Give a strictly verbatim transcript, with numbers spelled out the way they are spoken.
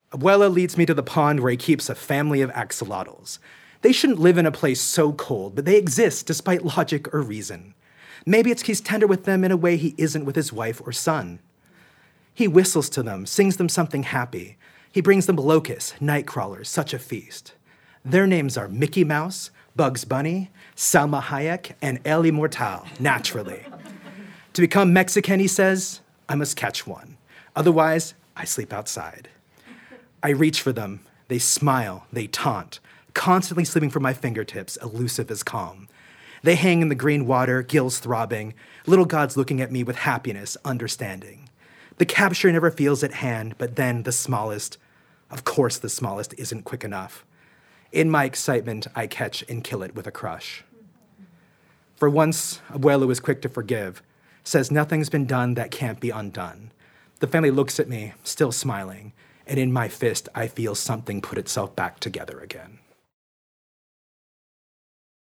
Abuela leads me to the pond where he keeps a family of axolotls. They shouldn't live in a place so cold, but they exist despite logic or reason. Maybe it's he's tender with them in a way he isn't with his wife or son. He whistles to them, sings them something happy. He brings them locusts, night crawlers, such a feast. Their names are Mickey Mouse, Bugs Bunny, Salma Hayek, and El Immortal, naturally. To become Mexican, he says, I must catch one. Otherwise, I sleep outside. I reach for them. They smile, they taunt, constantly slipping from my fingertips, elusive as calm. They hang in the green water, gills throbbing, little gods looking at me with happiness, understanding. The capture never feels at hand, but then the smallest, of course the smallest, isn't quick enough. In my excitement, I catch and kill it with a crush. For once, Abuela was quick to forgive, says nothing's been done that can't be undone. The family looks at me, still smiling, and in my fist, I feel something put itself back together again.